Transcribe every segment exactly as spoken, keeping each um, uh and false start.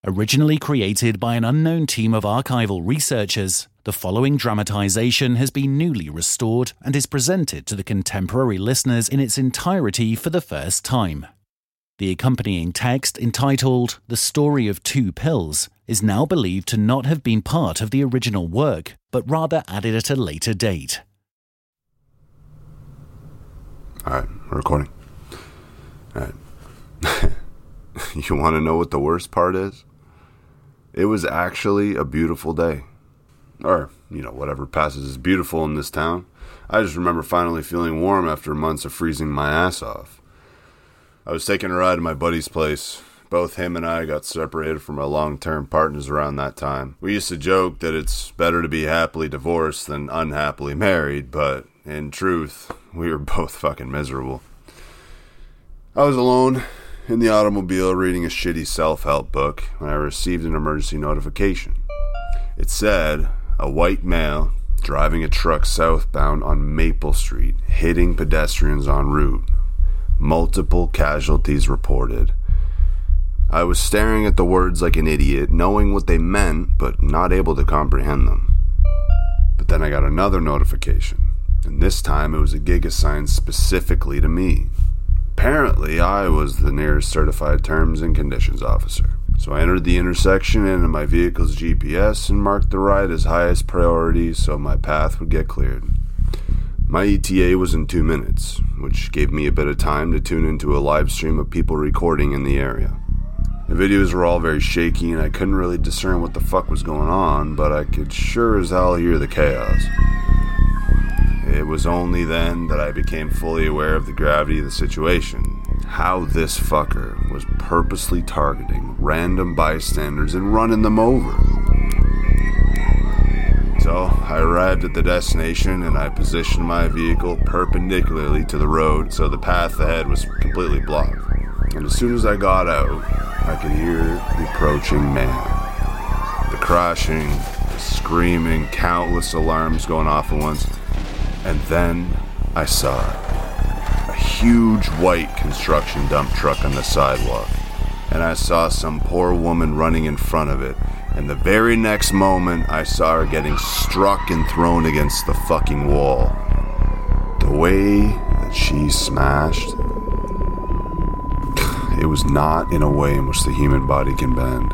Originally created by an unknown team of archival researchers, the following dramatization has been newly restored and is presented to the contemporary listeners in its entirety for the first time. The accompanying text, entitled The Story of Two Pills, is now believed to not have been part of the original work, but rather added at a later date. Alright, we're recording. Alright. You want to know what the worst part is? It was actually a beautiful day. Or, you know, whatever passes as beautiful in this town. I just remember finally feeling warm after months of freezing my ass off. I was taking a ride to my buddy's place. Both him and I got separated from our long-term partners around that time. We used to joke that it's better to be happily divorced than unhappily married, but in truth, we were both fucking miserable. I was alone in the automobile reading a shitty self-help book when I received an emergency notification. It said, a white male driving a truck southbound on Maple Street, hitting pedestrians en route. Multiple casualties reported. I was staring at the words like an idiot, knowing what they meant, but not able to comprehend them. But then I got another notification, and this time it was a gig assigned specifically to me. Apparently, I was the nearest certified terms and conditions officer. So I entered the intersection into my vehicle's G P S and marked the ride as highest priority so my path would get cleared. My E T A was in two minutes, which gave me a bit of time to tune into a live stream of people recording in the area. The videos were all very shaky and I couldn't really discern what the fuck was going on, but I could sure as hell hear the chaos. It was only then that I became fully aware of the gravity of the situation. How this fucker was purposely targeting random bystanders and running them over. So, I arrived at the destination and I positioned my vehicle perpendicularly to the road so the path ahead was completely blocked. And as soon as I got out, I could hear the approaching man. The crashing, the screaming, countless alarms going off at once. And then I saw a huge white construction dump truck on the sidewalk. And I saw some poor woman running in front of it. And the very next moment, I saw her getting struck and thrown against the fucking wall. The way that she smashed, it was not in a way in which the human body can bend.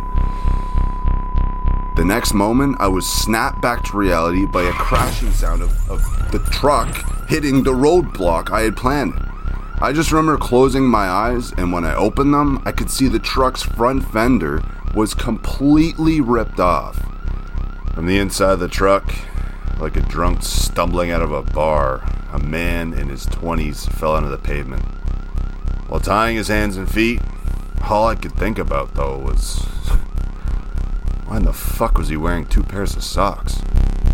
The next moment, I was snapped back to reality by a crashing sound of, of the truck hitting the roadblock I had planned. I just remember closing my eyes, and when I opened them, I could see the truck's front fender was completely ripped off. From the inside of the truck, like a drunk stumbling out of a bar, a man in his twenties fell onto the pavement. While tying his hands and feet, all I could think about, though, was why in the fuck was he wearing two pairs of socks?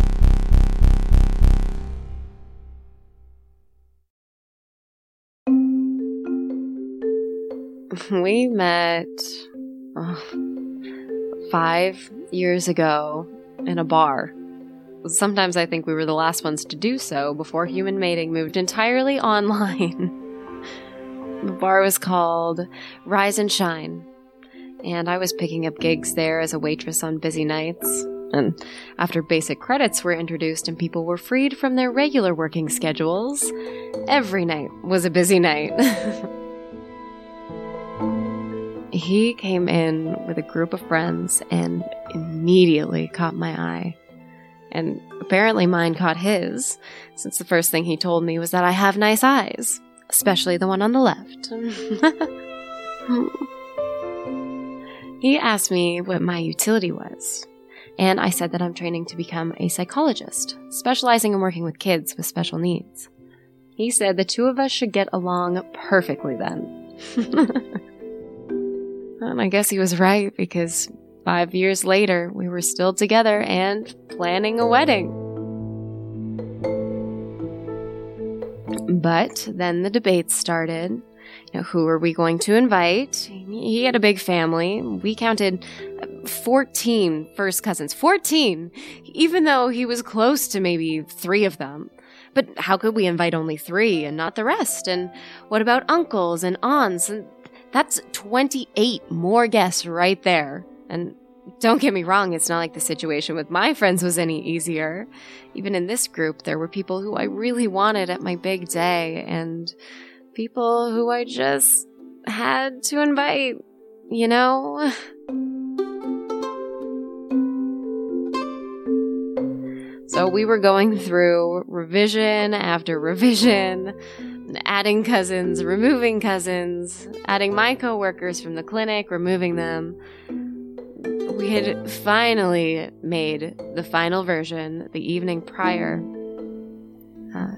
We met oh, five years ago in a bar. Sometimes I think we were the last ones to do so before human mating moved entirely online. The bar was called Rise and Shine, and I was picking up gigs there as a waitress on busy nights. And after basic credits were introduced and people were freed from their regular working schedules, every night was a busy night. He came in with a group of friends and immediately caught my eye. And apparently mine caught his, since the first thing he told me was that I have nice eyes, especially the one on the left. He asked me what my utility was, and I said that I'm training to become a psychologist, specializing in working with kids with special needs. He said the two of us should get along perfectly then. And I guess he was right, because five years later, we were still together and planning a wedding. But then the debates started. You know, who are we going to invite? He had a big family. We counted fourteen first cousins. fourteen! Even though he was close to maybe three of them. But how could we invite only three and not the rest? And what about uncles and aunts? And that's twenty-eight more guests right there. And don't get me wrong, it's not like the situation with my friends was any easier. Even in this group, there were people who I really wanted at my big day, and people who I just had to invite, you know? So we were going through revision after revision, adding cousins, removing cousins, adding my coworkers from the clinic, removing them. We had finally made the final version the evening prior. Uh,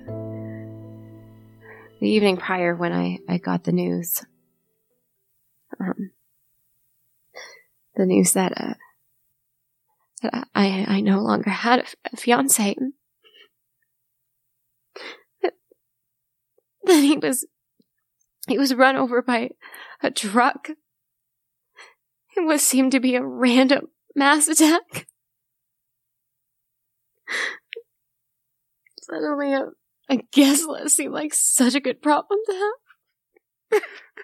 the evening prior when I, I got the news. Um, the news that, uh, that I, I no longer had a, a fiancé. That, that he was, he was run over by a truck. It was seemed to be a random mass attack. Suddenly, a, a guest list seemed like such a good problem to have.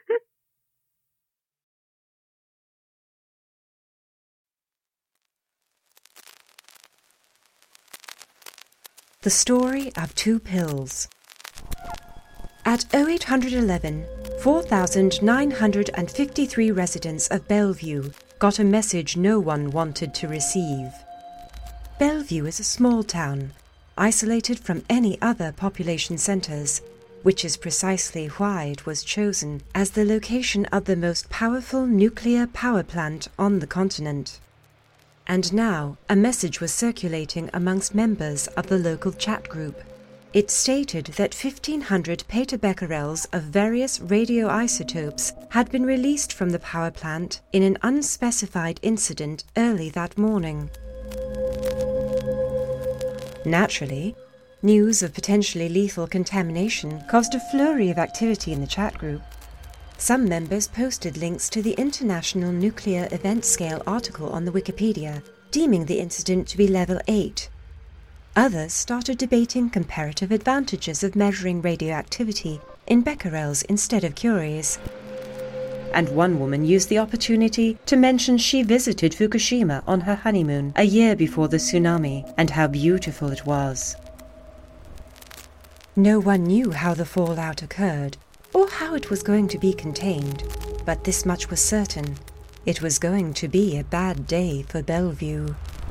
The Story of Two Pills. At oh eight one one, four thousand nine hundred fifty-three residents of Bellevue got a message no one wanted to receive. Bellevue is a small town, isolated from any other population centers, which is precisely why it was chosen as the location of the most powerful nuclear power plant on the continent. And now a message was circulating amongst members of the local chat group. It stated that fifteen hundred petabecquerels of various radioisotopes had been released from the power plant in an unspecified incident early that morning. Naturally, news of potentially lethal contamination caused a flurry of activity in the chat group. Some members posted links to the International Nuclear Event Scale article on the Wikipedia, deeming the incident to be level eight. Others started debating comparative advantages of measuring radioactivity in becquerels instead of curies. And one woman used the opportunity to mention she visited Fukushima on her honeymoon a year before the tsunami and how beautiful it was. No one knew how the fallout occurred or how it was going to be contained, but this much was certain. It was going to be a bad day for Bellevue.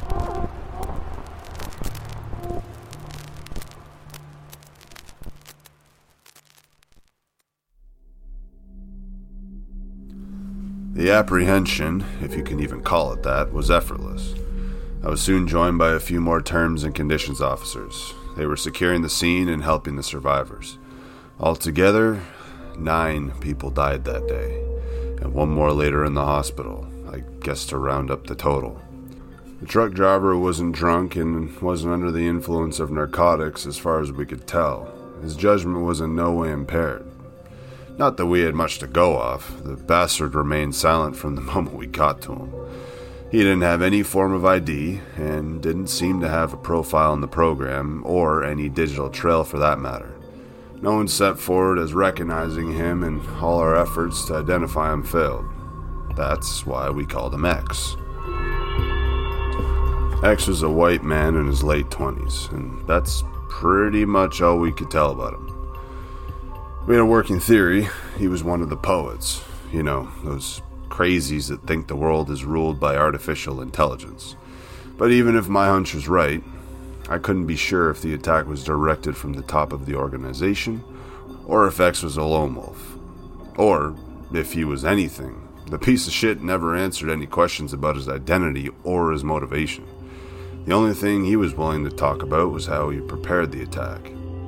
The apprehension, if you can even call it that, was effortless. I was soon joined by a few more terms and conditions officers. They were securing the scene and helping the survivors. Altogether, nine people died that day, and one more later in the hospital, I guess to round up the total. The truck driver wasn't drunk and wasn't under the influence of narcotics as far as we could tell. His judgment was in no way impaired. Not that we had much to go off. The bastard remained silent from the moment we got to him. He didn't have any form of I D, and didn't seem to have a profile in the program, or any digital trail for that matter. No one stepped forward as recognizing him, and all our efforts to identify him failed. That's why we called him X. X was a white man in his late twenties, and that's pretty much all we could tell about him. We had a working theory. He was one of the poets. You know, those crazies that think the world is ruled by artificial intelligence. But even if my hunch was right, I couldn't be sure if the attack was directed from the top of the organization, or if X was a lone wolf. Or if he was anything. The piece of shit never answered any questions about his identity or his motivation. The only thing he was willing to talk about was how he prepared the attack.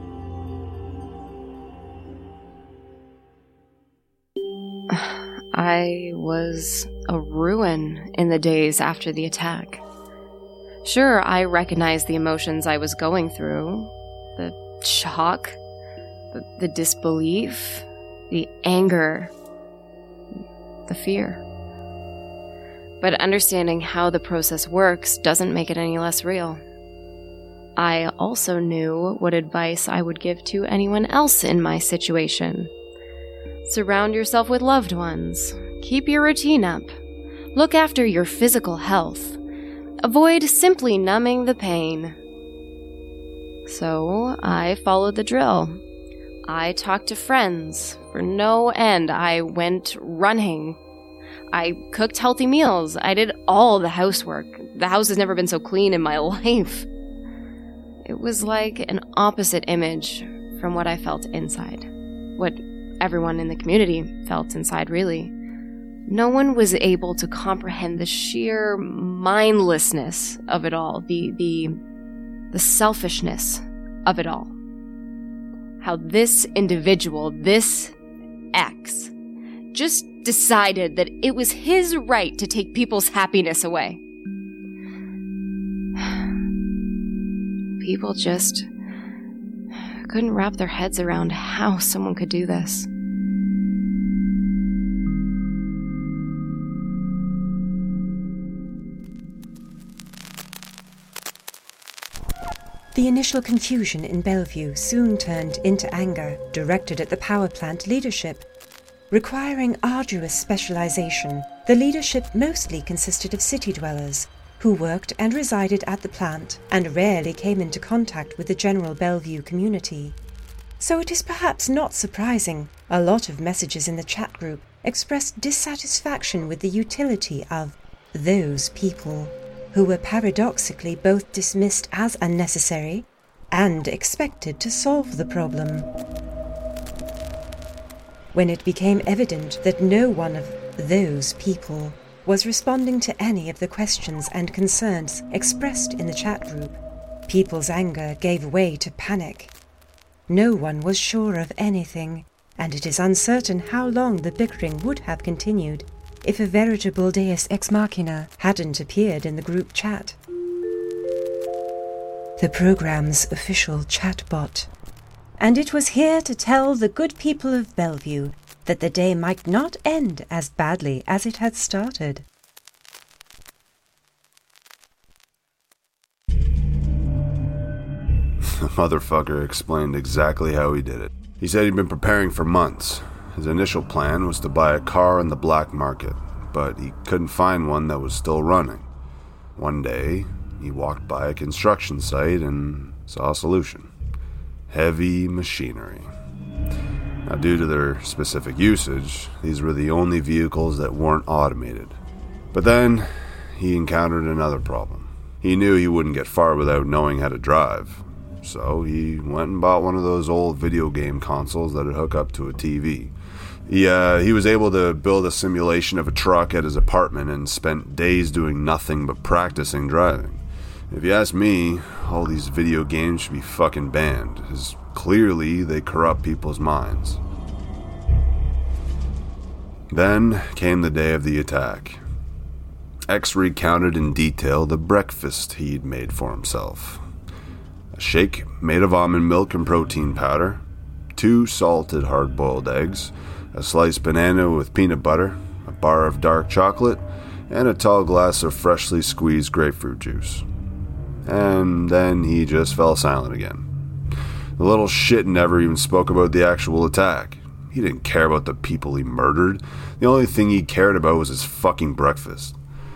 I was a ruin in the days after the attack. Sure, I recognized the emotions I was going through. The shock, the, the disbelief, the anger, the fear. But understanding how the process works doesn't make it any less real. I also knew what advice I would give to anyone else in my situation. Surround yourself with loved ones. Keep your routine up. Look after your physical health. Avoid simply numbing the pain. So I followed the drill. I talked to friends for no end. I went running. I cooked healthy meals. I did all the housework. The house has never been so clean in my life. It was like an opposite image from what I felt inside. What everyone in the community felt inside, really. No one was able to comprehend the sheer mindlessness of it all, the the the selfishness of it all. How this individual, this X, just decided that it was his right to take people's happiness away. People just couldn't wrap their heads around how someone could do this. The initial confusion in Bellevue soon turned into anger directed at the power plant leadership. Requiring arduous specialization, the leadership mostly consisted of city dwellers who worked and resided at the plant and rarely came into contact with the general Bellevue community. So it is perhaps not surprising a lot of messages in the chat group expressed dissatisfaction with the utility of those people, who were paradoxically both dismissed as unnecessary and expected to solve the problem. When it became evident that no one of those people was responding to any of the questions and concerns expressed in the chat group, people's anger gave way to panic. No one was sure of anything, and it is uncertain how long the bickering would have continued if a veritable deus ex machina hadn't appeared in the group chat. The program's official chatbot. And it was here to tell the good people of Bellevue that the day might not end as badly as it had started. The motherfucker explained exactly how he did it. He said he'd been preparing for months. His initial plan was to buy a car on the black market, but he couldn't find one that was still running. One day, he walked by a construction site and saw a solution. Heavy machinery. Now, due to their specific usage, these were the only vehicles that weren't automated. But then, he encountered another problem. He knew he wouldn't get far without knowing how to drive. So he went and bought one of those old video game consoles that would hook up to a T V. He, uh, he was able to build a simulation of a truck at his apartment and spent days doing nothing but practicing driving. If you ask me, all these video games should be fucking banned, as clearly they corrupt people's minds. Then came the day of the attack. X recounted in detail the breakfast he'd made for himself. A shake made of almond milk and protein powder, two salted hard-boiled eggs, a sliced banana with peanut butter, a bar of dark chocolate, and a tall glass of freshly squeezed grapefruit juice. And then he just fell silent again. The little shit never even spoke about the actual attack. He didn't care about the people he murdered. The only thing he cared about was his fucking breakfast.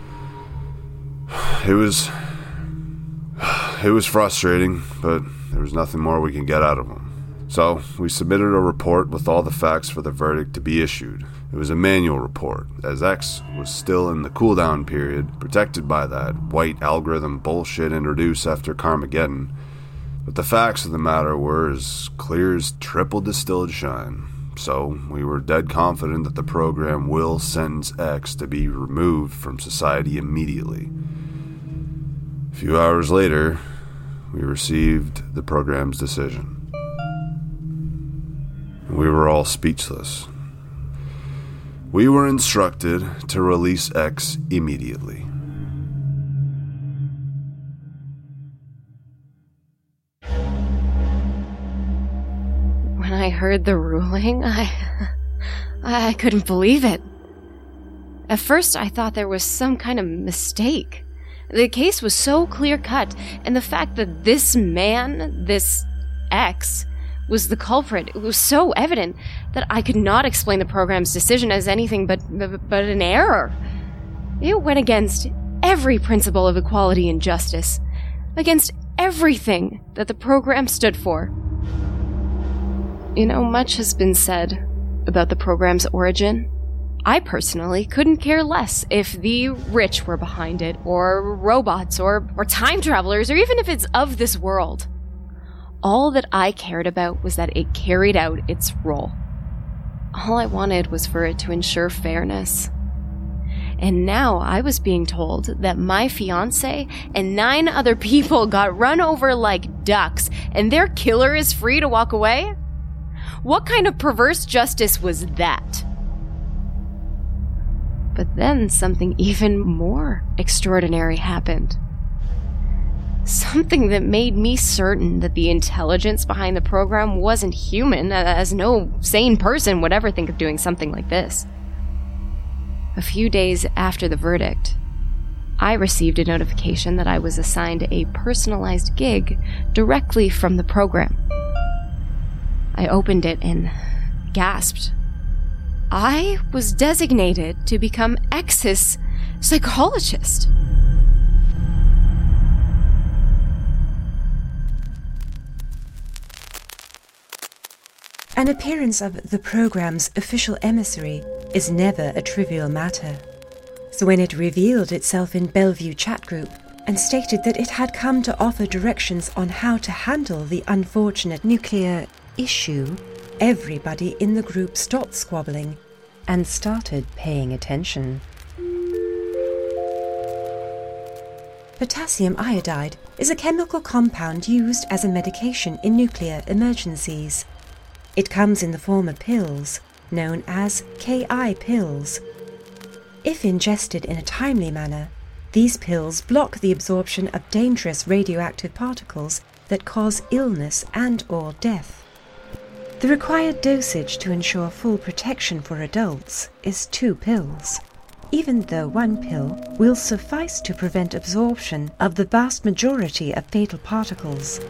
It was... It was frustrating, but there was nothing more we could get out of him. So, we submitted a report with all the facts for the verdict to be issued. It was a manual report, as X was still in the cooldown period, protected by that white algorithm bullshit introduced after Carmageddon. But the facts of the matter were as clear as triple distilled shine. So, we were dead confident that the program will sentence X to be removed from society immediately. A few hours later, we received the program's decision. We were all speechless. We were instructed to release X immediately. When I heard the ruling, I... I couldn't believe it. At first, I thought there was some kind of mistake. The case was so clear-cut, and the fact that this man, this X, was the culprit, it was so evident that I could not explain the program's decision as anything but, but, but an error. It went against every principle of equality and justice, against everything that the program stood for. You know, much has been said about the program's origin. I personally couldn't care less if the rich were behind it, or robots, or, or time travelers, or even if it's of this world. All that I cared about was that it carried out its role. All I wanted was for it to ensure fairness. And now I was being told that my fiancé and nine other people got run over like ducks, and their killer is free to walk away? What kind of perverse justice was that? But then something even more extraordinary happened. Something that made me certain that the intelligence behind the program wasn't human, as no sane person would ever think of doing something like this. A few days after the verdict, I received a notification that I was assigned a personalized gig directly from the program. I opened it and gasped. I was designated to become X's psychologist. An appearance of the program's official emissary is never a trivial matter. So when it revealed itself in Bellevue chat group and stated that it had come to offer directions on how to handle the unfortunate nuclear issue, everybody in the group stopped squabbling and started paying attention. Potassium iodide is a chemical compound used as a medication in nuclear emergencies. It comes in the form of pills, known as K I pills. If ingested in a timely manner, these pills block the absorption of dangerous radioactive particles that cause illness and or death. The required dosage to ensure full protection for adults is two pills, even though one pill will suffice to prevent absorption of the vast majority of fatal particles.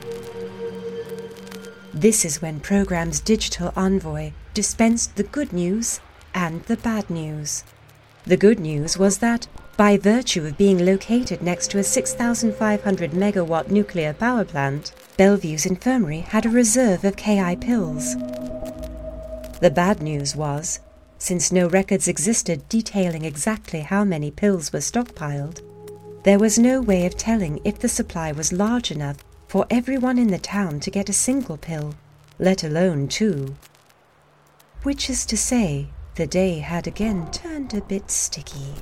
This is when Program's digital envoy dispensed the good news and the bad news. The good news was that, by virtue of being located next to a six thousand five hundred megawatt nuclear power plant, Bellevue's infirmary had a reserve of K I pills. The bad news was, since no records existed detailing exactly how many pills were stockpiled, there was no way of telling if the supply was large enough for everyone in the town to get a single pill, let alone two. Which is to say, the day had again turned a bit sticky.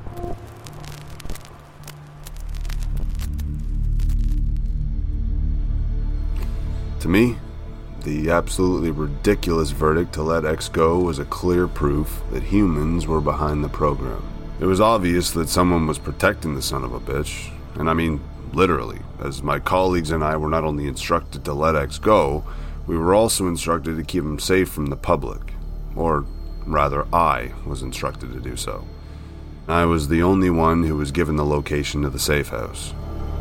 To me, the absolutely ridiculous verdict to let X go was a clear proof that humans were behind the program. It was obvious that someone was protecting the son of a bitch, and I mean literally, as my colleagues and I were not only instructed to let X go, we were also instructed to keep him safe from the public. Or rather, I was instructed to do so. I was the only one who was given the location of the safe house.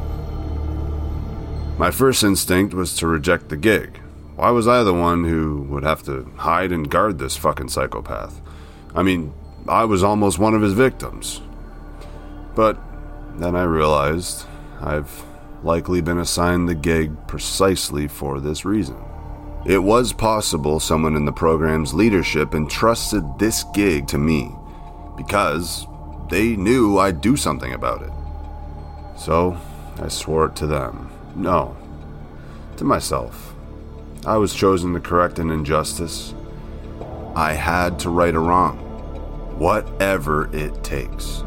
My first instinct was to reject the gig. Why was I the one who would have to hide and guard this fucking psychopath? I mean, I was almost one of his victims. But then I realized I've likely been assigned the gig precisely for this reason. It was possible someone in the program's leadership entrusted this gig to me because they knew I'd do something about it. So I swore it to them. No, to myself. I was chosen to correct an injustice. I had to right a wrong, whatever it takes.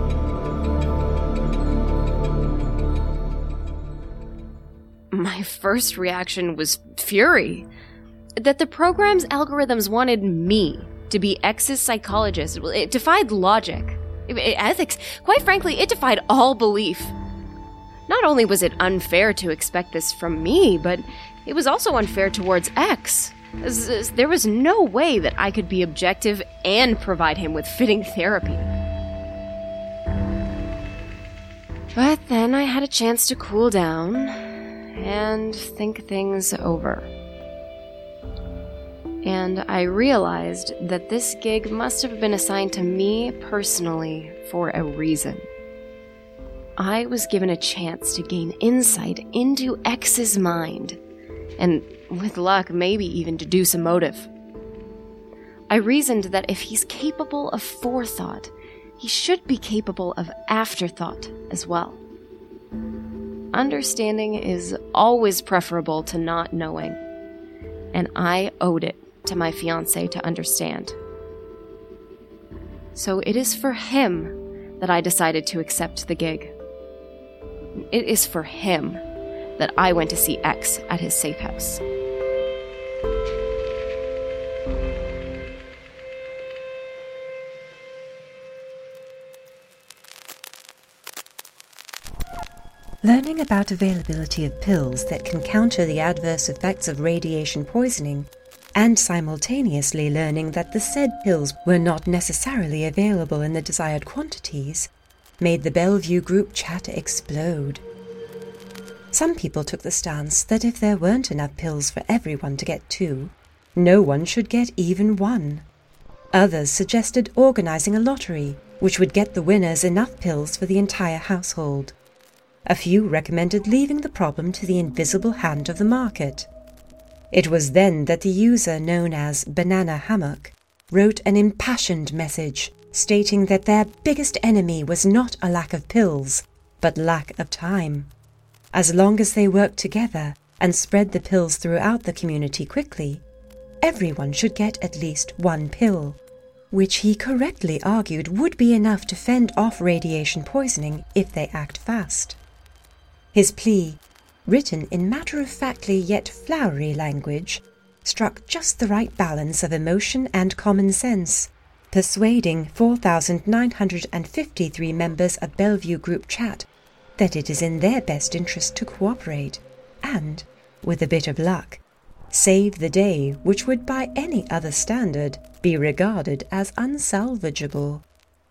My first reaction was fury. That the program's algorithms wanted me to be X's psychologist. It defied logic, ethics. Quite frankly, it defied all belief. Not only was it unfair to expect this from me, but it was also unfair towards X. There was no way that I could be objective and provide him with fitting therapy. But then I had a chance to cool down and think things over. And I realized that this gig must have been assigned to me personally for a reason. I was given a chance to gain insight into X's mind, and with luck, maybe even deduce a motive. I reasoned that if he's capable of forethought, he should be capable of afterthought as well. Understanding is always preferable to not knowing, and I owed it to my fiancé to understand. So it is for him that I decided to accept the gig. It is for him that I went to see X at his safe house. Learning about availability of pills that can counter the adverse effects of radiation poisoning, and simultaneously learning that the said pills were not necessarily available in the desired quantities, made the Bellevue group chat explode. Some people took the stance that if there weren't enough pills for everyone to get two, no one should get even one. Others suggested organizing a lottery, which would get the winners enough pills for the entire household. A few recommended leaving the problem to the invisible hand of the market. It was then that the user known as Banana Hammock wrote an impassioned message stating that their biggest enemy was not a lack of pills, but lack of time. As long as they worked together and spread the pills throughout the community quickly, everyone should get at least one pill, which he correctly argued would be enough to fend off radiation poisoning if they act fast. His plea, written in matter-of-factly yet flowery language, struck just the right balance of emotion and common sense, persuading four thousand nine hundred fifty-three members of Bellevue Group Chat that it is in their best interest to cooperate and, with a bit of luck, save the day which would by any other standard be regarded as unsalvageable.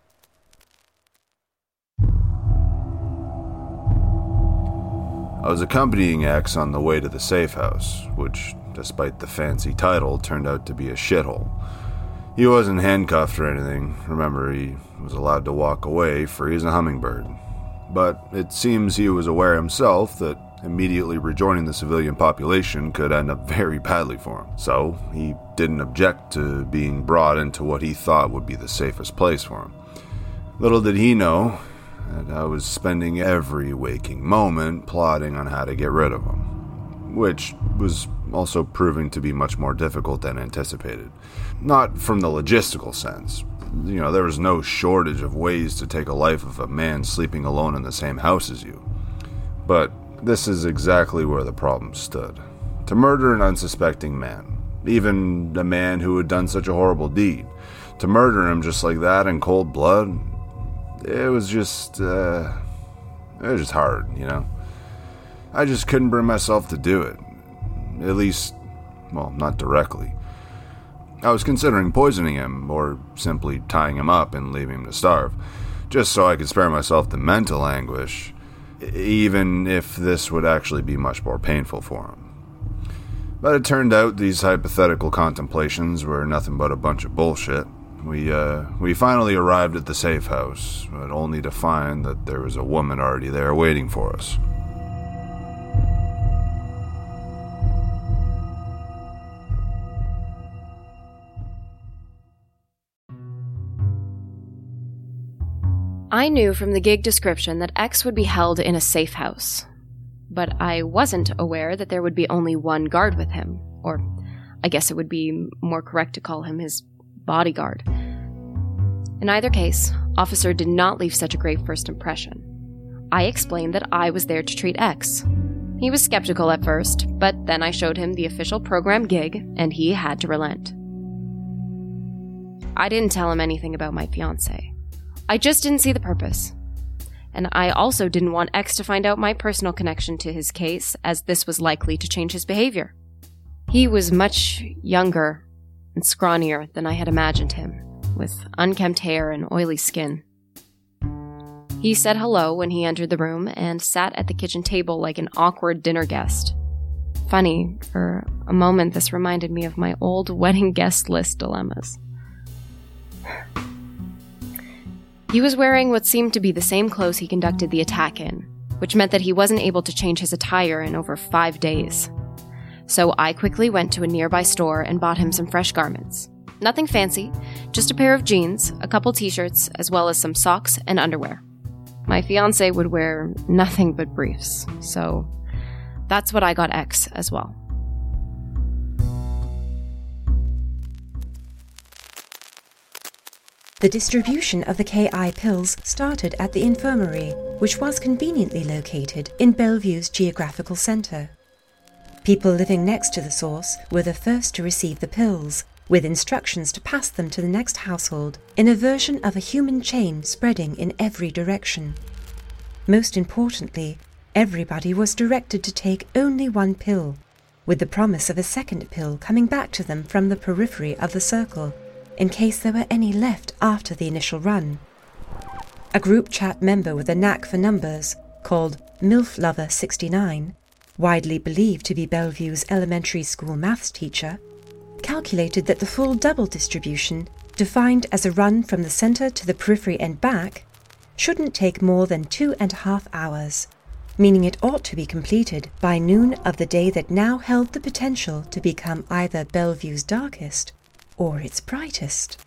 I was accompanying X on the way to the safe house, which, despite the fancy title, turned out to be a shithole. He wasn't handcuffed or anything. Remember, he was allowed to walk away, free as a hummingbird. But it seems he was aware himself that immediately rejoining the civilian population could end up very badly for him. So he didn't object to being brought into what he thought would be the safest place for him. Little did he know that I was spending every waking moment plotting on how to get rid of him, which was also proving to be much more difficult than anticipated. Not from the logistical sense. You know, there was no shortage of ways to take a life of a man sleeping alone in the same house as you. But this is exactly where the problem stood. To murder an unsuspecting man, even a man who had done such a horrible deed, to murder him just like that in cold blood, it was just, uh, it was just hard, you know? I just couldn't bring myself to do it. At least, well, not directly. I was considering poisoning him, or simply tying him up and leaving him to starve, just so I could spare myself the mental anguish, even if this would actually be much more painful for him. But it turned out these hypothetical contemplations were nothing but a bunch of bullshit. We, uh, we finally arrived at the safe house, but only to find that there was a woman already there waiting for us. I knew from the gig description that X would be held in a safe house, but I wasn't aware that there would be only one guard with him, or I guess it would be more correct to call him his bodyguard. In either case, Officer did not leave such a great first impression. I explained that I was there to treat X. He was skeptical at first, but then I showed him the official program gig, and he had to relent. I didn't tell him anything about my fiancé. I just didn't see the purpose. And I also didn't want X to find out my personal connection to his case, as this was likely to change his behavior. He was much younger and scrawnier than I had imagined him, with unkempt hair and oily skin. He said hello when he entered the room and sat at the kitchen table like an awkward dinner guest. Funny, for a moment this reminded me of my old wedding guest list dilemmas. He was wearing what seemed to be the same clothes he conducted the attack in, which meant that he wasn't able to change his attire in over five days. So I quickly went to a nearby store and bought him some fresh garments. Nothing fancy, just a pair of jeans, a couple t-shirts, as well as some socks and underwear. My fiancé would wear nothing but briefs, so that's what I got X as well. The distribution of the K I pills started at the infirmary, which was conveniently located in Bellevue's geographical centre. People living next to the source were the first to receive the pills, with instructions to pass them to the next household in a version of a human chain spreading in every direction. Most importantly, everybody was directed to take only one pill, with the promise of a second pill coming back to them from the periphery of the circle, in case there were any left after the initial run. A group chat member with a knack for numbers, called MILF Lover sixty-nine, widely believed to be Bellevue's elementary school maths teacher, calculated that the full double distribution, defined as a run from the centre to the periphery and back, shouldn't take more than two and a half hours, meaning it ought to be completed by noon of the day that now held the potential to become either Bellevue's darkest or its brightest.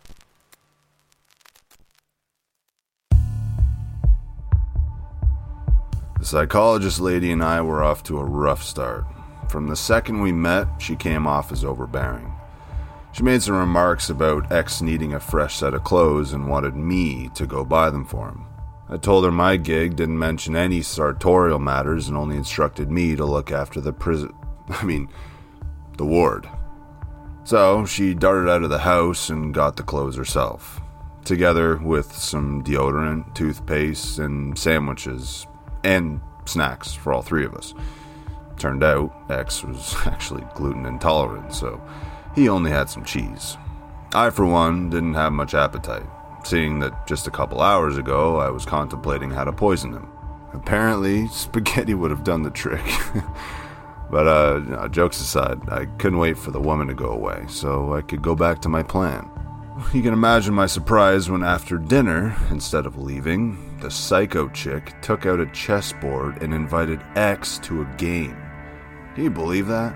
The psychologist lady and I were off to a rough start. From the second we met, she came off as overbearing. She made some remarks about X needing a fresh set of clothes and wanted me to go buy them for him. I told her my gig didn't mention any sartorial matters and only instructed me to look after the prison... I mean, the ward. So she darted out of the house and got the clothes herself, together with some deodorant, toothpaste, and sandwiches, and snacks for all three of us. Turned out, X was actually gluten intolerant, so he only had some cheese. I, for one, didn't have much appetite, seeing that just a couple hours ago I was contemplating how to poison him. Apparently, spaghetti would have done the trick. But, uh, no, jokes aside, I couldn't wait for the woman to go away, so I could go back to my plan. You can imagine my surprise when after dinner, instead of leaving, the psycho chick took out a chessboard and invited X to a game. Can you believe that?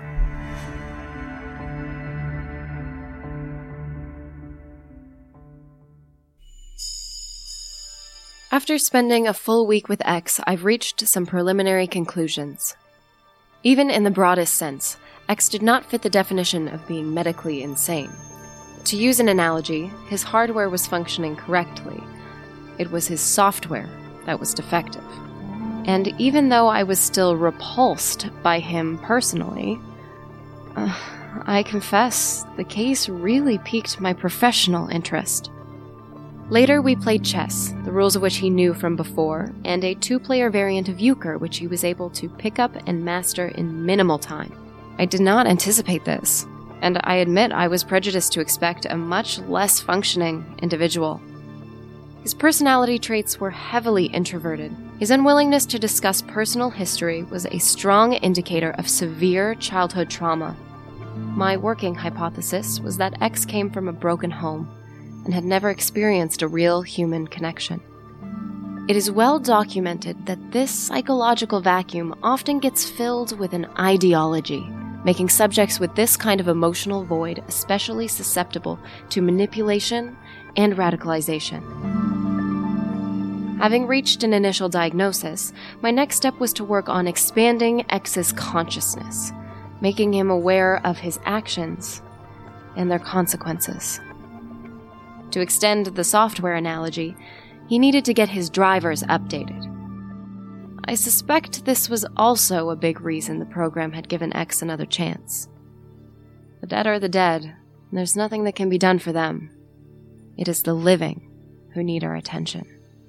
After spending a full week with X, I've reached some preliminary conclusions. Even in the broadest sense, X did not fit the definition of being medically insane. To use an analogy, his hardware was functioning correctly. It was his software that was defective. And even though I was still repulsed by him personally, uh, I confess the case really piqued my professional interest. Later, we played chess, the rules of which he knew from before, and a two-player variant of euchre which he was able to pick up and master in minimal time. I did not anticipate this, and I admit I was prejudiced to expect a much less functioning individual. His personality traits were heavily introverted. His unwillingness to discuss personal history was a strong indicator of severe childhood trauma. My working hypothesis was that X came from a broken home and had never experienced a real human connection. It is well documented that this psychological vacuum often gets filled with an ideology, making subjects with this kind of emotional void especially susceptible to manipulation and radicalization. Having reached an initial diagnosis, my next step was to work on expanding X's consciousness, making him aware of his actions and their consequences. To extend the software analogy, he needed to get his drivers updated. I suspect this was also a big reason the program had given X another chance. The dead are the dead, and there's nothing that can be done for them. It is the living who need our attention.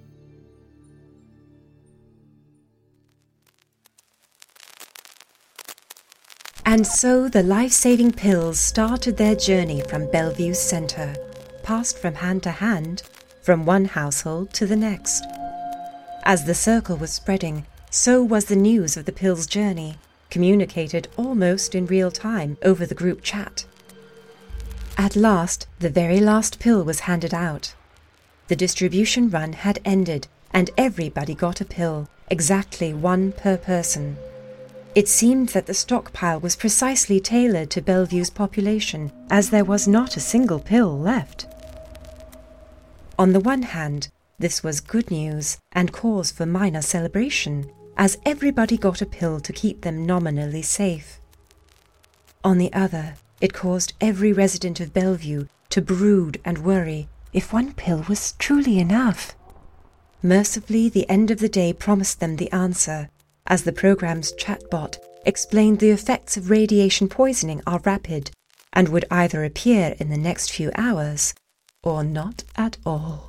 And so the life-saving pills started their journey from Bellevue's centre, passed from hand to hand, from one household to the next. As the circle was spreading, so was the news of the pill's journey, communicated almost in real time over the group chat. At last, the very last pill was handed out. The distribution run had ended, and everybody got a pill, exactly one per person. It seemed that the stockpile was precisely tailored to Bellevue's population, as there was not a single pill left. On the one hand, this was good news and cause for minor celebration, as everybody got a pill to keep them nominally safe. On the other, it caused every resident of Bellevue to brood and worry if one pill was truly enough. Mercifully, the end of the day promised them the answer, as the program's chatbot explained the effects of radiation poisoning are rapid and would either appear in the next few hours or not at all.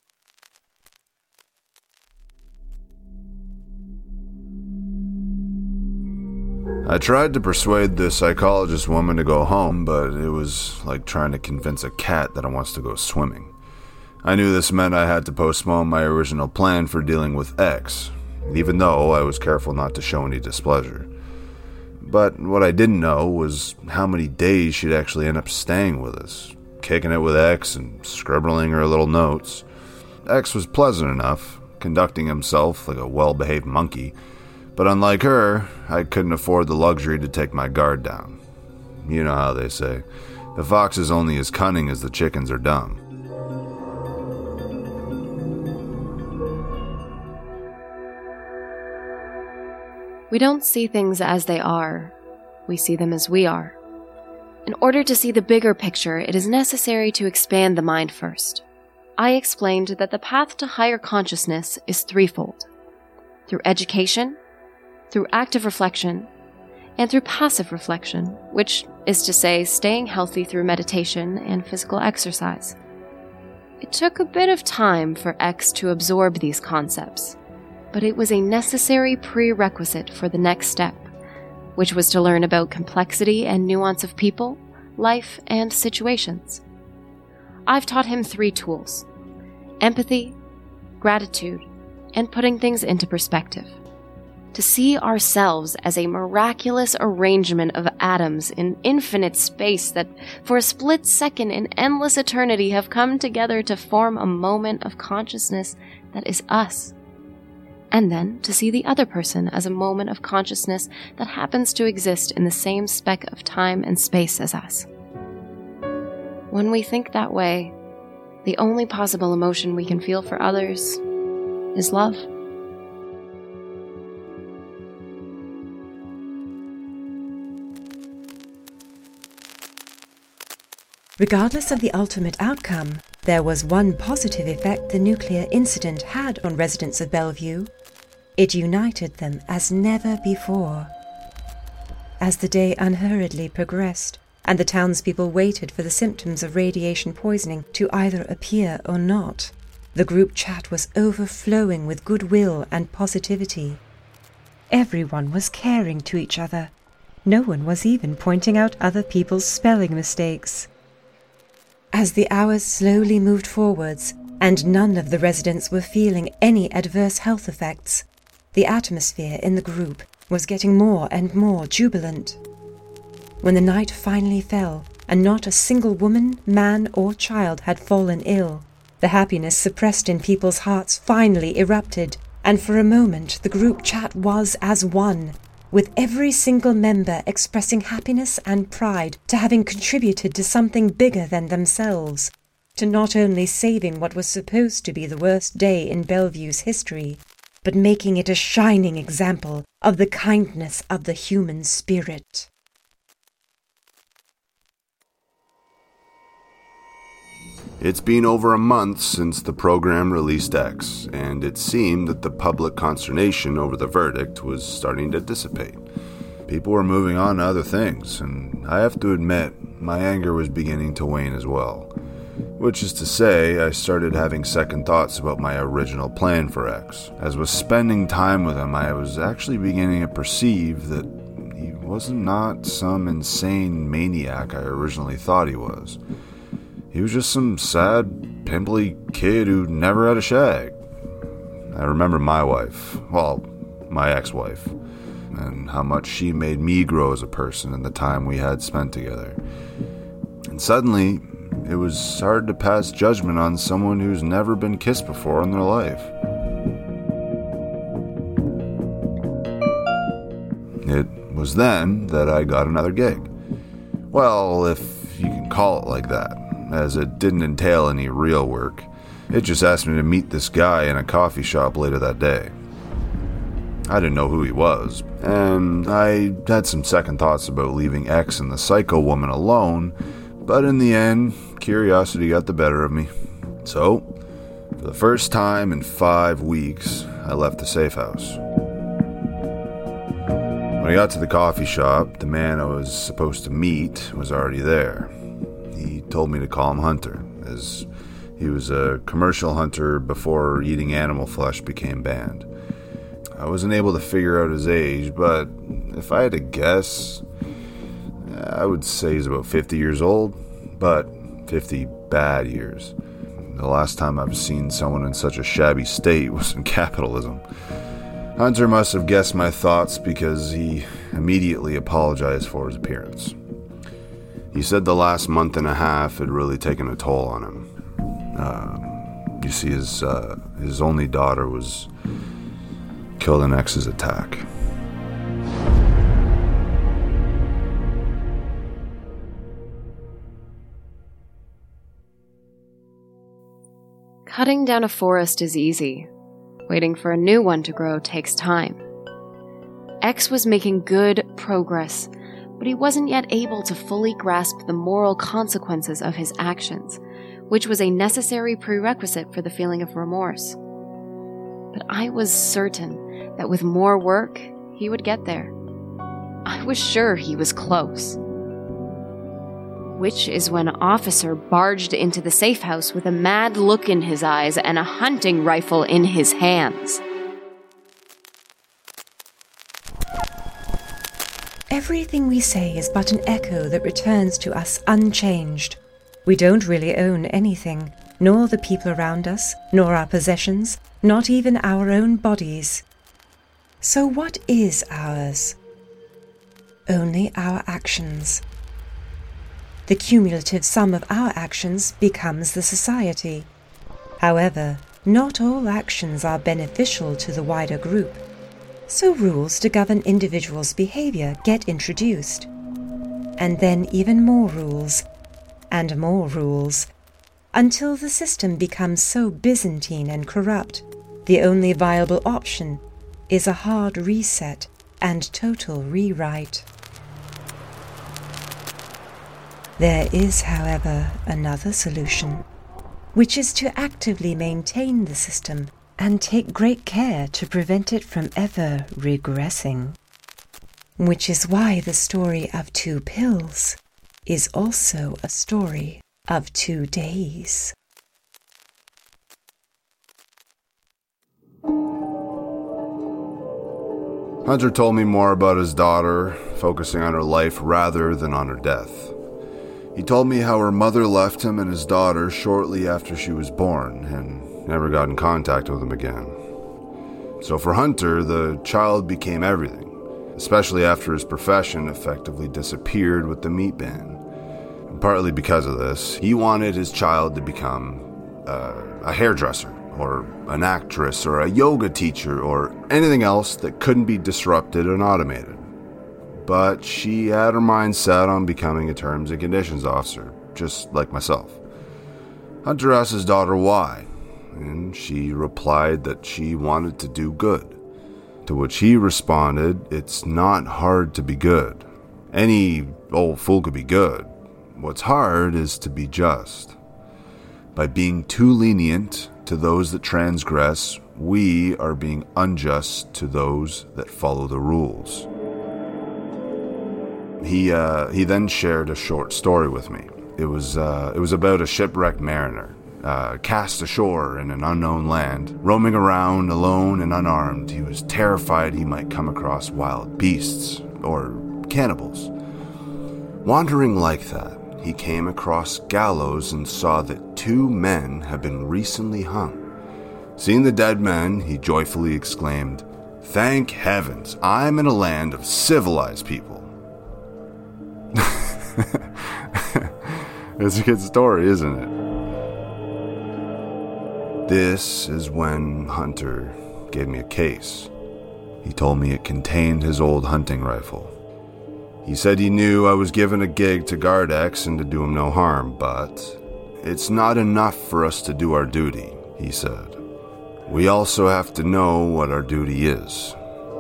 I tried to persuade the psychologist woman to go home, but it was like trying to convince a cat that it wants to go swimming. I knew this meant I had to postpone my original plan for dealing with X, even though I was careful not to show any displeasure. But what I didn't know was how many days she'd actually end up staying with us, kicking it with X and scribbling her little notes. X was pleasant enough, conducting himself like a well-behaved monkey, but unlike her, I couldn't afford the luxury to take my guard down. You know how they say, the fox is only as cunning as the chickens are dumb. We don't see things as they are. We see them as we are. In order to see the bigger picture, it is necessary to expand the mind first. I explained that the path to higher consciousness is threefold. Through education, through active reflection, and through passive reflection, which is to say staying healthy through meditation and physical exercise. It took a bit of time for X to absorb these concepts, but it was a necessary prerequisite for the next step, which was to learn about complexity and nuance of people, life, and situations. I've taught him three tools: empathy, gratitude, and putting things into perspective. To see ourselves as a miraculous arrangement of atoms in infinite space that for a split second in endless eternity have come together to form a moment of consciousness that is us. And then to see the other person as a moment of consciousness that happens to exist in the same speck of time and space as us. When we think that way, the only possible emotion we can feel for others is love. Regardless of the ultimate outcome, there was one positive effect the nuclear incident had on residents of Bellevue. It united them as never before. As the day unhurriedly progressed, and the townspeople waited for the symptoms of radiation poisoning to either appear or not, the group chat was overflowing with goodwill and positivity. Everyone was caring to each other. No one was even pointing out other people's spelling mistakes. As the hours slowly moved forwards, and none of the residents were feeling any adverse health effects, the atmosphere in the group was getting more and more jubilant. When the night finally fell, and not a single woman, man, or child had fallen ill, the happiness suppressed in people's hearts finally erupted, and for a moment the group chat was as one, with every single member expressing happiness and pride to having contributed to something bigger than themselves, to not only saving what was supposed to be the worst day in Bellevue's history, but making it a shining example of the kindness of the human spirit. It's been over a month since the program released X, and it seemed that the public consternation over the verdict was starting to dissipate. People were moving on to other things, and I have to admit, my anger was beginning to wane as well. Which is to say, I started having second thoughts about my original plan for X. As with spending time with him, I was actually beginning to perceive that he wasn't not some insane maniac I originally thought he was. He was just some sad, pimply kid who never had a shag. I remember my wife, well, my ex-wife. and how much she made me grow as a person in the time we had spent together. And suddenly, it was hard to pass judgment on someone who's never been kissed before in their life. It was then that I got another gig. Well, if you can call it like that, as it didn't entail any real work. It just asked me to meet this guy in a coffee shop later that day. I didn't know who he was, and I had some second thoughts about leaving X and the psycho woman alone, but in the end, curiosity got the better of me. So, for the first time in five weeks, I left the safe house. When I got to the coffee shop, the man I was supposed to meet was already there. He told me to call him Hunter, as he was a commercial hunter before eating animal flesh became banned. I wasn't able to figure out his age, but if I had to guess, I would say he's about fifty years old, but fifty bad years. The last time I've seen someone in such a shabby state was in capitalism. Hunter must have guessed my thoughts because he immediately apologized for his appearance. He said the last month and a half had really taken a toll on him. Uh, you see, his uh, his only daughter was killed in X's attack. Cutting down a forest is easy. Waiting for a new one to grow takes time. X was making good progress, but he wasn't yet able to fully grasp the moral consequences of his actions, which was a necessary prerequisite for the feeling of remorse. But I was certain that with more work, he would get there. I was sure he was close. Which is when an officer barged into the safe house with a mad look in his eyes and a hunting rifle in his hands. Everything we say is but an echo that returns to us unchanged. We don't really own anything, nor the people around us, nor our possessions, not even our own bodies. So what is ours? Only our actions. The cumulative sum of our actions becomes the society. However, not all actions are beneficial to the wider group. So rules to govern individuals' behavior get introduced. And then even more rules, and more rules, until the system becomes so Byzantine and corrupt, the only viable option is a hard reset and total rewrite. There is, however, another solution, which is to actively maintain the system and take great care to prevent it from ever regressing. Which is why the story of two pills is also a story of two days. Hunter told me more about his daughter, focusing on her life rather than on her death. He told me how her mother left him and his daughter shortly after she was born and never got in contact with him again. So for Hunter, the child became everything, especially after his profession effectively disappeared with the meat ban. And partly because of this, he wanted his child to become uh, a hairdresser, or an actress, or a yoga teacher, or anything else that couldn't be disrupted and automated. But she had her mind set on becoming a terms and conditions officer, just like myself. Hunter asked his daughter why, and she replied that she wanted to do good. To which he responded, it's not hard to be good. Any old fool could be good. What's hard is to be just. By being too lenient to those that transgress, we are being unjust to those that follow the rules. He uh, he then shared a short story with me. It was uh, it was about a shipwrecked mariner, uh, cast ashore in an unknown land, roaming around alone and unarmed. He was terrified he might come across wild beasts or cannibals. Wandering like that, he came across gallows and saw that two men had been recently hung. Seeing the dead men, he joyfully exclaimed, Thank heavens, I'm in a land of civilized people. It's a good story, isn't it? This is when Hunter gave me a case. He told me it contained his old hunting rifle. He said he knew I was given a gig to guard X and to do him no harm, but it's not enough for us to do our duty, he said. We also have to know what our duty is.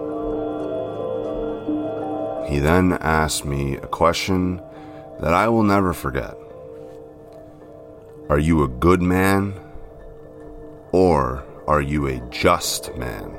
He then asked me a question that I will never forget. Are you a good man, or are you a just man?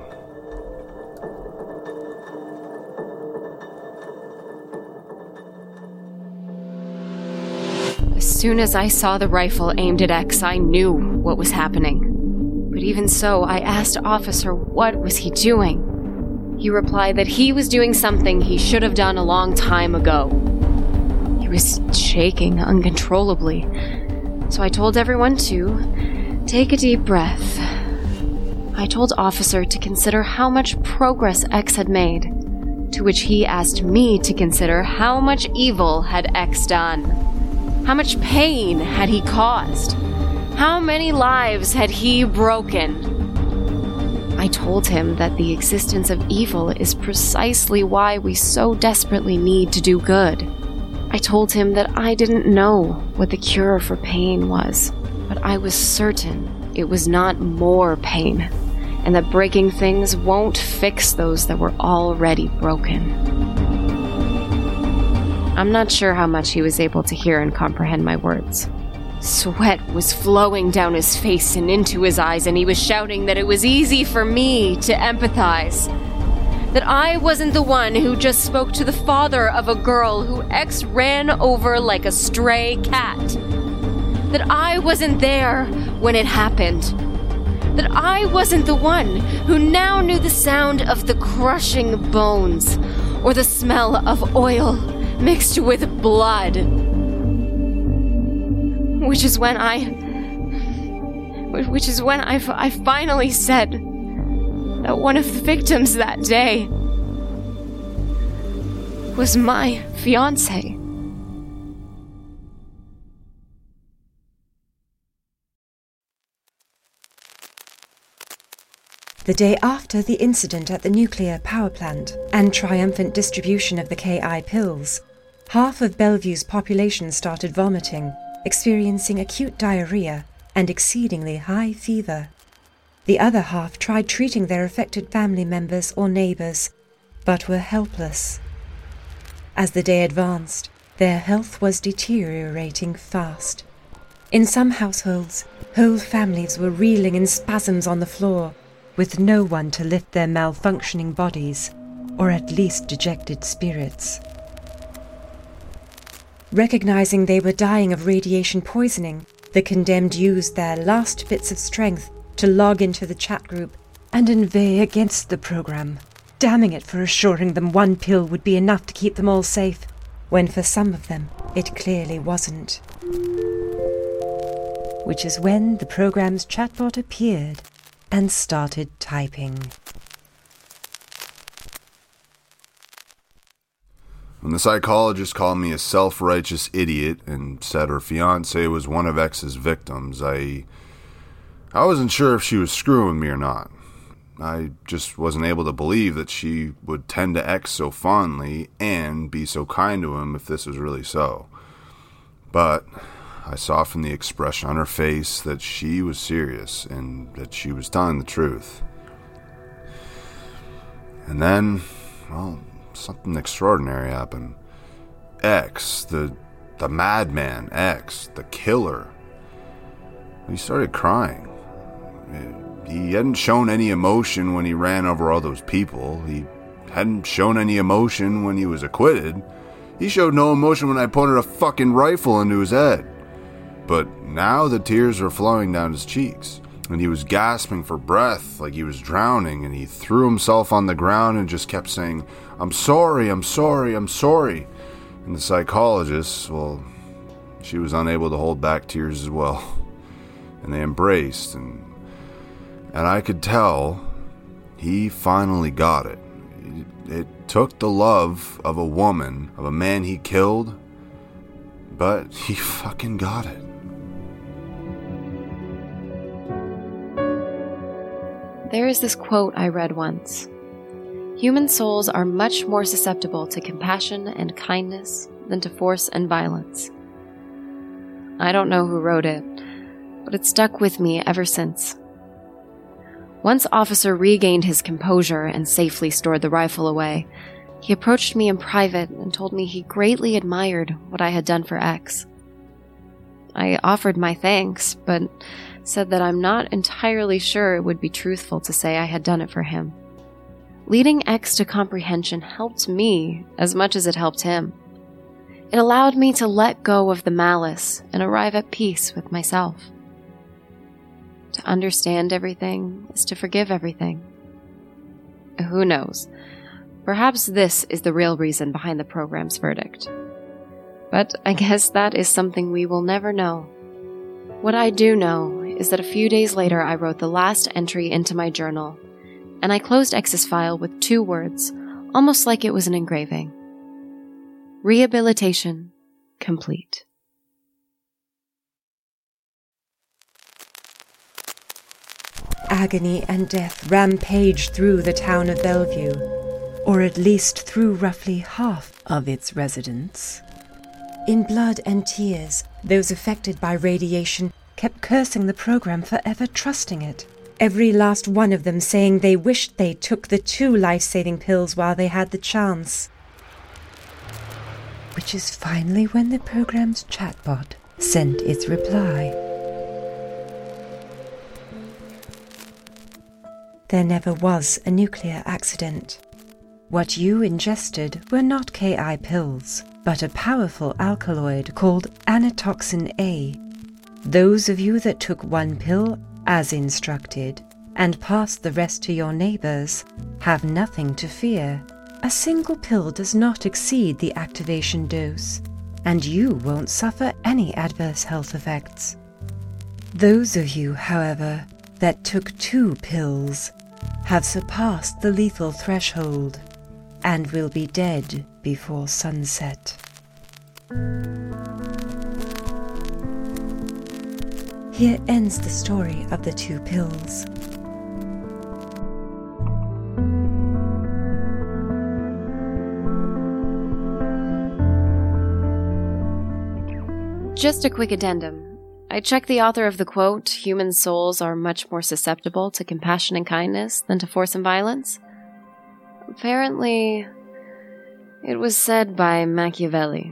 As soon as I saw the rifle aimed at X, I knew what was happening. But even so, I asked Officer what was he doing. He replied that he was doing something he should have done a long time ago. He was shaking uncontrollably. So I told everyone to take a deep breath. I told Officer to consider how much progress X had made, to which he asked me to consider how much evil had X done. How much pain had he caused? How many lives had he broken? I told him that the existence of evil is precisely why we so desperately need to do good. I told him that I didn't know what the cure for pain was, but I was certain it was not more pain, and that breaking things won't fix those that were already broken. I'm not sure how much he was able to hear and comprehend my words. Sweat was flowing down his face and into his eyes, and he was shouting that it was easy for me to empathize. That I wasn't the one who just spoke to the father of a girl who X ran over like a stray cat. That I wasn't there when it happened. That I wasn't the one who now knew the sound of the crushing bones, or the smell of oil mixed with blood. Which is when I... Which is when I, I finally said that one of the victims that day was my fiancé. The day after the incident at the nuclear power plant and triumphant distribution of the K I pills, half of Bellevue's population started vomiting, experiencing acute diarrhea and exceedingly high fever. The other half tried treating their affected family members or neighbors, but were helpless. As the day advanced, their health was deteriorating fast. In some households, whole families were reeling in spasms on the floor, with no one to lift their malfunctioning bodies, or at least dejected spirits. Recognizing they were dying of radiation poisoning, the condemned used their last bits of strength to log into the chat group and inveigh against the program, damning it for assuring them one pill would be enough to keep them all safe, when for some of them it clearly wasn't. Which is when the program's chatbot appeared and started typing. When the psychologist called me a self-righteous idiot and said her fiancé was one of X's victims, I... I wasn't sure if she was screwing me or not. I just wasn't able to believe that she would tend to X so fondly and be so kind to him if this was really so. But I saw from the expression on her face that she was serious and that she was telling the truth. And then, well, something extraordinary happened. X, the the madman, X, the killer, he started crying. He hadn't shown any emotion when he ran over all those people. He hadn't shown any emotion when he was acquitted. He showed no emotion when I pointed a fucking rifle into his head. But now the tears were flowing down his cheeks, and he was gasping for breath like he was drowning, and he threw himself on the ground and just kept saying, "I'm sorry, I'm sorry, I'm sorry." And the psychologist, well, she was unable to hold back tears as well. And they embraced, and and I could tell he finally got it. It took the love of a woman, of a man he killed, but he fucking got it. There is this quote I read once. Human souls are much more susceptible to compassion and kindness than to force and violence. I don't know who wrote it, but it stuck with me ever since. Once Officer regained his composure and safely stored the rifle away, he approached me in private and told me he greatly admired what I had done for X. I offered my thanks, but said that I'm not entirely sure it would be truthful to say I had done it for him. Leading X to comprehension helped me as much as it helped him. It allowed me to let go of the malice and arrive at peace with myself. To understand everything is to forgive everything. Who knows? Perhaps this is the real reason behind the program's verdict. But I guess that is something we will never know. What I do know is that a few days later I wrote the last entry into my journal, and I closed X's file with two words, almost like it was an engraving. Rehabilitation complete. Agony and death rampaged through the town of Bellevue, or at least through roughly half of its residents. In blood and tears, those affected by radiation kept cursing the program for ever trusting it. Every last one of them saying they wished they took the two life-saving pills while they had the chance. Which is finally when the program's chatbot sent its reply. There never was a nuclear accident. What you ingested were not K I pills, but a powerful alkaloid called anatoxin A. Those of you that took one pill, as instructed, and passed the rest to your neighbors, have nothing to fear. A single pill does not exceed the activation dose, and you won't suffer any adverse health effects. Those of you, however, that took two pills have surpassed the lethal threshold and will be dead before sunset. Here ends the story of the two pills. Just a quick addendum. I checked the author of the quote, human souls are much more susceptible to compassion and kindness than to force and violence. Apparently, it was said by Machiavelli.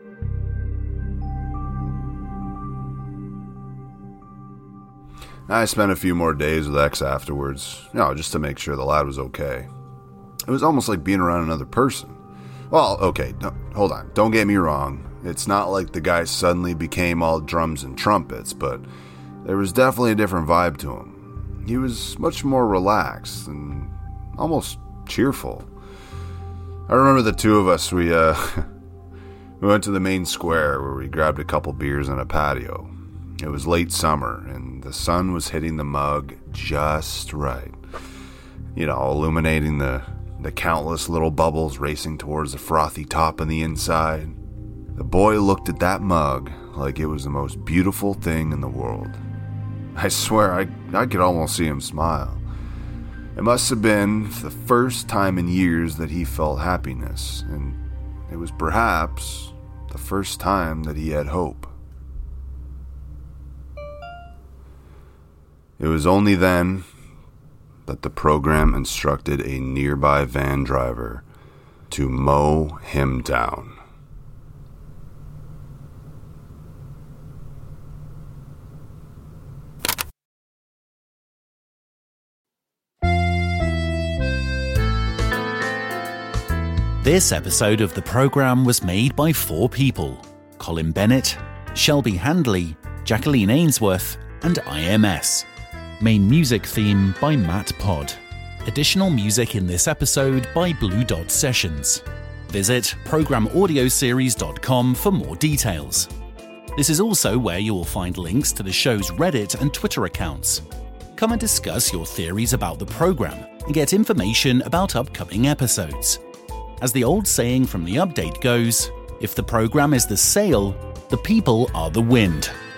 I spent a few more days with X afterwards, you know, just to make sure the lad was okay. It was almost like being around another person. Well, okay, hold on, don't get me wrong. It's not like the guy suddenly became all drums and trumpets, but there was definitely a different vibe to him. He was much more relaxed and almost cheerful. I remember the two of us, we, uh, we went to the main square where we grabbed a couple beers on a patio. It was late summer, and the sun was hitting the mug just right. You know, illuminating the, the countless little bubbles racing towards the frothy top on the inside. The boy looked at that mug like it was the most beautiful thing in the world. I swear, I, I could almost see him smile. It must have been the first time in years that he felt happiness, and it was perhaps the first time that he had hope. It was only then that the program instructed a nearby van driver to mow him down. This episode of the programme was made by four people: Colin Bennett, Shelby Handley, Jacqueline Ainsworth, and I M S. Main music theme by Matt Pod. Additional music in this episode by Blue Dot Sessions. Visit program audio series dot com for more details. This is also where you will find links to the show's Reddit and Twitter accounts. Come and discuss your theories about the programme, and get information about upcoming episodes. As the old saying from the update goes, if the program is the sail, the people are the wind.